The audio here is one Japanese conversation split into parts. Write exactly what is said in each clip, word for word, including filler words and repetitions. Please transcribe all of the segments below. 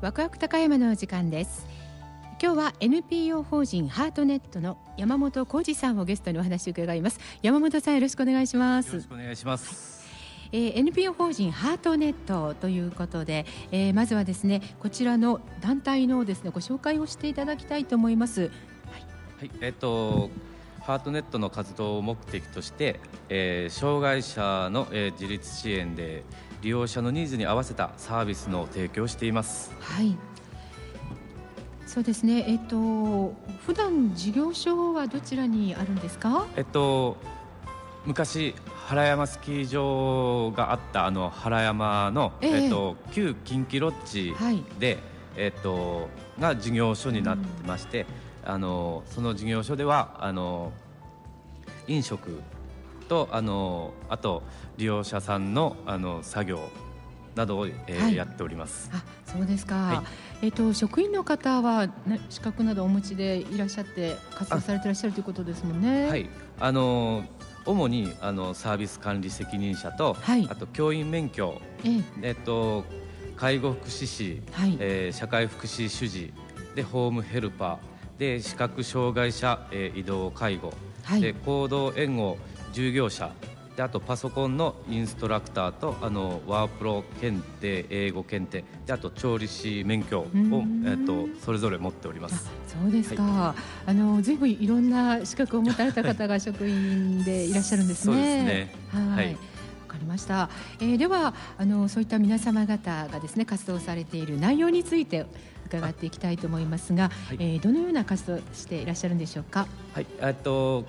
ワクワク高山のお時間です。今日は エヌピーオー 法人ハートネットの山本浩二さんをゲストにお話を伺います。山本さん、よろしくお願いします。 よろしくお願いします。 えー、エヌピーオー 法人ハートネットということで、えー、まずはですね、こちらの団体のですね、ご紹介をしていただきたいと思います。はい、 はい、えっとハートネットの活動を目的として、えー、障害者の、えー、自立支援で利用者のニーズに合わせたサービスの提供をしています。 はい、そうですね。えっと普段事業所はどちらにあるんですか？ えっと昔原山スキー場があったあの原山の、えーえっと、旧近畿ロッジで、はい、えっと、が事業所になってまして、うん、あのその事業所ではあの飲食と あのあと利用者さん の, あの作業などを、えーはい、やっております。 あ、そうですか。 はい、 えっと、職員の方は、ね、資格などお持ちでいらっしゃって活動されていらっしゃるということですもんね。 はい、あの主にあのサービス管理責任者と、はい、あと教員免許、ええっと、介護福祉士、はい、えー、社会福祉主事でホームヘルパーで視覚障害者、えー、移動介護、はい、で行動援護従業者で、あとパソコンのインストラクターとあのワープロ検定、英語検定で、あと調理師免許を、えー、とそれぞれ持っております。 そうですか。はい、あのずいぶんいろんな資格を持たれた方が職員でいらっしゃるんですね。 そうですね。 はい、わかりました。えー、ではあのそういった皆様方がですね、活動されている内容について伺っていきたいと思いますが、はい、えー、どのような活動をしていらっしゃるんでしょうか？ はい、えっと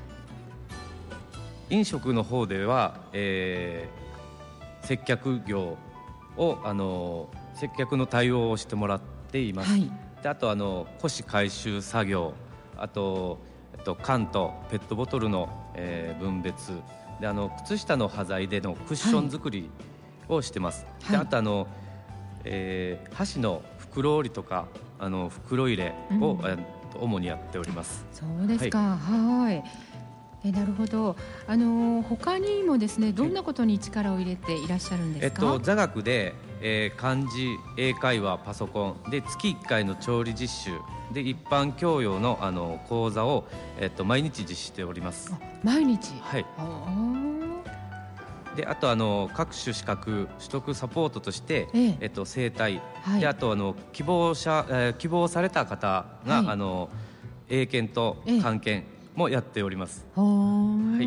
飲食の方では、えー、接客業をあの接客の対応をしてもらっています。はい、であとあの古紙回収作業、あと、えっと、缶とペットボトルの、えー、分別で、あの靴下の端材でのクッション作りをしてます。はい、であとあの、えー、箸の袋折りとかあの袋入れを、うん、主にやっております。 そうですか。はい、えなるほど。あの他にもですね、どんなことに力を入れていらっしゃるんですか？ えっと、座学で、えー、漢字、英会話、パソコンで月いっかいの調理実習で一般教養 の, あの講座を、えっと、毎日実施しております。 あ、毎日。 はい。であとあの各種資格取得サポートとして、えええっと、整体、はい、であとあの希望者、えー、希望された方が、はい、あの英検と漢検、ええもやっております。 はい、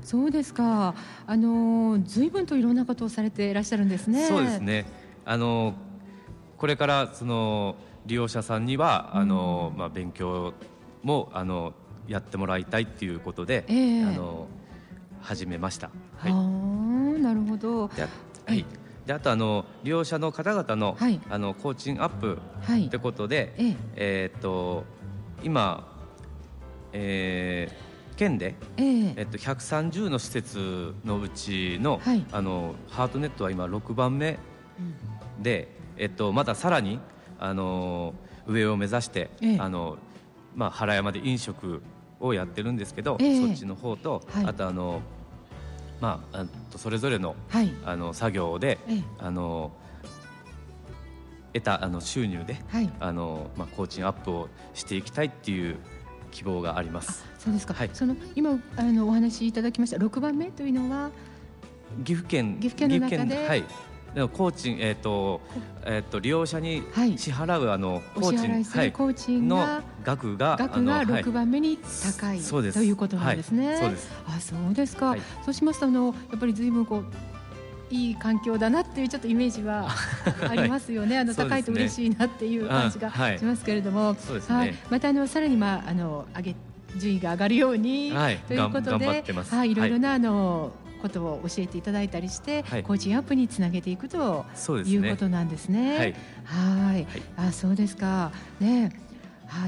そうですか。あの随分といろんなことをされていらっしゃるんですね。 そうですね。あのこれからその利用者さんにはあの、まあ、勉強もあのやってもらいたいということで、えー、あの始めました。 はい、あ、なるほど。 で、はい、であとあの利用者の方々の、はい、あのコーチングアップってことで、はい、えーえー、っと今えー、県で、えーえっと、ひゃくさんじゅうの施設のうち の,、はい、あのハートネットは今ろくばんめで、うん、えっと、またさらにあの上を目指して、えーあのまあ、原山で飲食をやってるんですけど、えー、そっちの方と、はい、あとあの、まあ、あとそれぞれ の,、はい、あの作業で、えー、あの得たあの収入で、はい、あのまあ、コーチングアップをしていきたいっていう希望があります。 そうですか。 はい、 その今あのお話しいただきましたろくばんめというのは岐阜県、 岐阜県の中で、 はい、でコーチン、えーとえー、と利用者に支払う、はい、あのコーチン、はい、コーチンの額が額がろくばんめに高い、はい、ということなんですね。 はい、そうです。 あ、そうですか。はい、そうしますとあのやっぱり随分こういい環境だなっていうちょっとイメージはありますよね。あの高いと嬉しいなっていう感じがしますけれども、 そうですね。 はい、またあのさらに、まあ、あの上げ順位が上がるように、はい、ということで、はい、いろいろなあのことを教えていただいたりして、はい、コーチングアップにつなげていくということなんですね。はい、はい、あ、そうですかね。はい。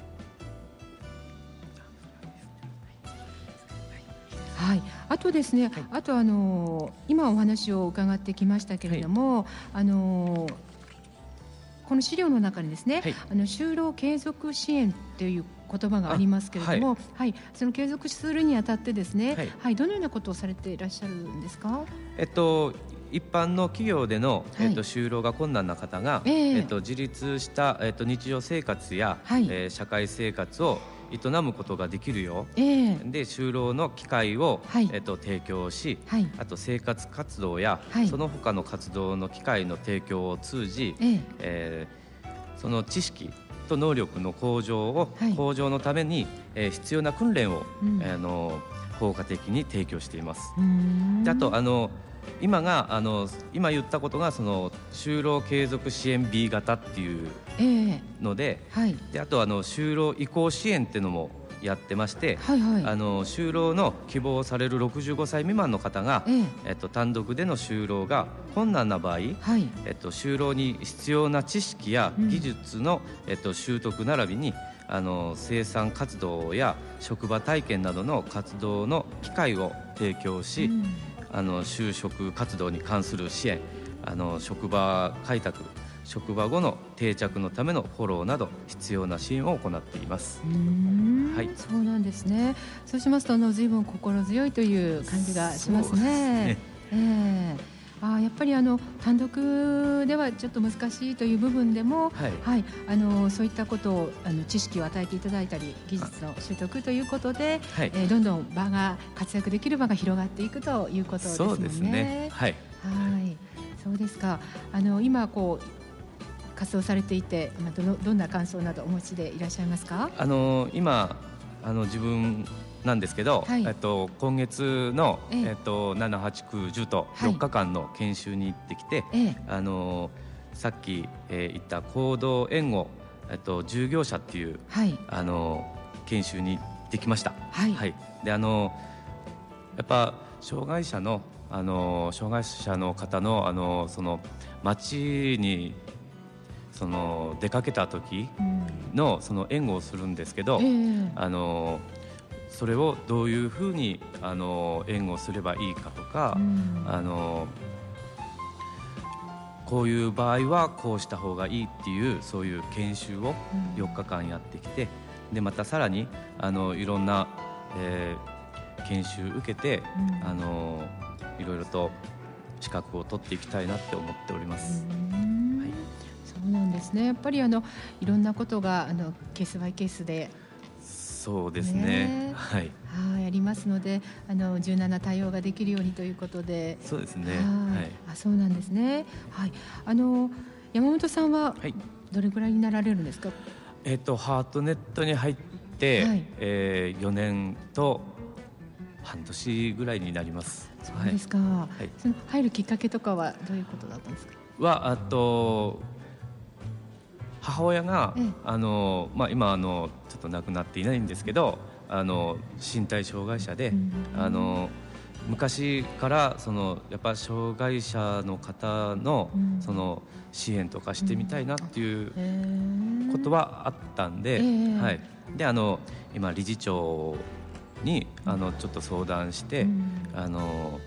はい、あとですね、はい、あとあの今お話を伺ってきましたけれども、はい、あのこの資料の中にですね、はい、あの就労継続支援という言葉がありますけれども、はいはい、その継続するにあたってですね、はいはい、どのようなことをされていらっしゃるんですか？ えっと、 一般の企業での、はい、えー、と就労が困難な方が、えーえー、と自立した、えー、と日常生活や、はい、えー、社会生活を営むことができるよう、えー、で就労の機会を、はい、えー、と提供し、はい、あと生活活動や、はい、その他の活動の機会の提供を通じ、えーえー、その知識と能力の向上を、はい、向上のために、えー、必要な訓練を、うん、あの効果的に提供しています。であとあの今があの今言ったことがその就労継続支援 ビー 型っていうので、えーはい、であとあの就労移行支援っていうのもやってまして、はいはい、あの就労の希望されるろくじゅうごさい未満の方が、えーえっと、単独での就労が困難な場合、はい、えっと、就労に必要な知識や技術の、うん、えっと、習得並びにあの生産活動や職場体験などの活動の機会を提供し、うん、あの就職活動に関する支援、あの職場開拓、職場後の定着のためのフォローなど必要な支援を行っています。 うーん、はい、そうなんですね。そうしますとあの随分心強いという感じがしますね。そうですね、えーあやっぱりあの単独ではちょっと難しいという部分でも、はいはい、あのそういったことをあの知識を与えていただいたり技術の習得ということで、はい、えー、どんどん場が活躍できる場が広がっていくということですもんね。そうですね、はい、はい、そうですか。あの今こう活動されていて ど, のどんな感想などお持ちでいらっしゃいますか？ あの今あの自分なんですけど、はい、えっと、今月の、ええっと、なな、はち、きゅう、じゅうとよっかかんの研修に行ってきて、はい、あのさっき、えー、言った行動援護、えっと、従業者っていう、はい、あの研修に行ってきました。はいはい、であのやっぱ障害者の、あの障害者の方の、あのその街にその出かけた時の、その援護をするんですけど、えー、あのそれをどういうふうにあの援護すればいいかとか、うん、あのこういう場合はこうした方がいいっていうそういう研修をよっかかんやってきて、でまたさらにあのいろんな、えー、研修受けて、うん、あのいろいろと資格を取っていきたいなって思っております。はい、 そうなんですね。やっぱりあのいろんなことがあのケースバイケースでそうですね、はい、 はいありますので、あの柔軟な対応ができるようにということで。 そうですね、 はい、あそうなんですね。はい、あの山本さんはどれぐらいになられるんですか？はい、 えー、とハートネットに入って、はい、えー、よねんと半年ぐらいになります。 そうですか、はい、その入るきっかけとかはどういうことだったんですか？ はあと母親が、ええ、あのまあ、今あのちょっと亡くなっていないんですけど、あの身体障害者で、うん、あの昔からそのやっぱ障害者の方の、うん、その支援とかしてみたいなっていうことはあったんで、うんはい、であの今理事長にあのちょっと相談して、うん、あの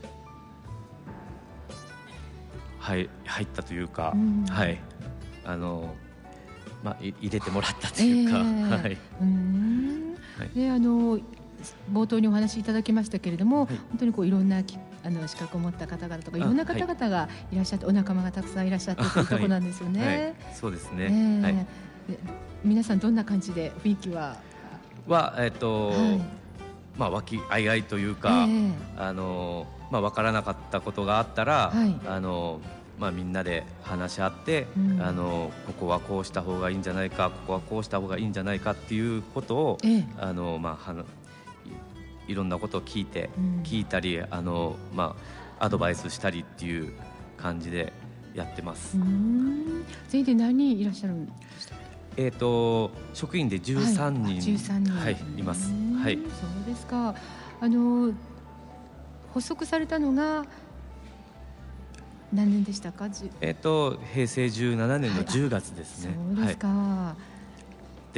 はい、入ったというか、うん、はいあのまあ、入れてもらったというか、えーはい、うんであの冒頭にお話しいただきましたけれども、はい、本当にこういろんなあの資格を持った方々とかいろんな方々がいらっしゃって、はい、お仲間がたくさんいらっしゃってというところなんですよね。はいはい、 そうですね、 えーはい、で皆さんどんな感じで雰囲気はは、えーとはいまあ、和気あいあいというか、えーあのまあ、分からなかったことがあったら、はい、あのまあ、みんなで話し合って、うん、あのここはこうした方がいいんじゃないか、ここはこうした方がいいんじゃないかっていうことを、ええあのまあ、い, いろんなことを聞いて、うん、聞いたりあの、まあ、アドバイスしたりっていう感じでやってます。うん全員で何人いらっしゃるんでしたっけ？えーと、職員でじゅうさんにん、はい、じゅうさんにん、はい、います。はい、 そうですか。あの発足されたのが何年でしたか？ えー、と平成じゅうななねんのじゅうがつですね。 はい、そうですか。はい、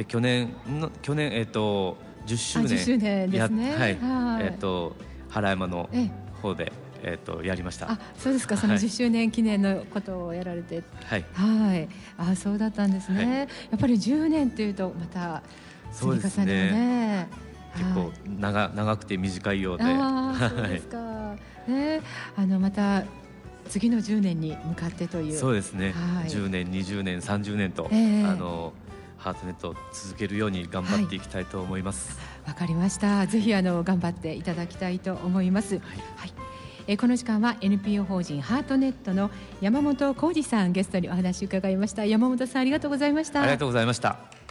で去年の去年、えー、とじゅっしゅうねん、 じゅっしゅうねんですね。はい、はい、 えー、と原山の方で、えー、とやりました。 あ、そうですか。そのじゅっしゅうねん記念のことをやられて、はい、はい、あ、そうだったんですね。はい、やっぱりじゅうねんというとまた積み重ねがね、 結構長、長くて短いようで。 あ、そうですか。ね、あのまた次のじゅうねんに向かってという。 そうですね、はい、じゅうねんにじゅうねんさんじゅうねんと、えー、あのハートネットを続けるように頑張っていきたいと思います。 わ、はい、かりました。ぜひあの頑張っていただきたいと思います。はい、はい、えこの時間は エヌピーオー 法人ハートネットの山本浩二さんゲストにお話を伺いました。山本さん、ありがとうございました。 ありがとうございました。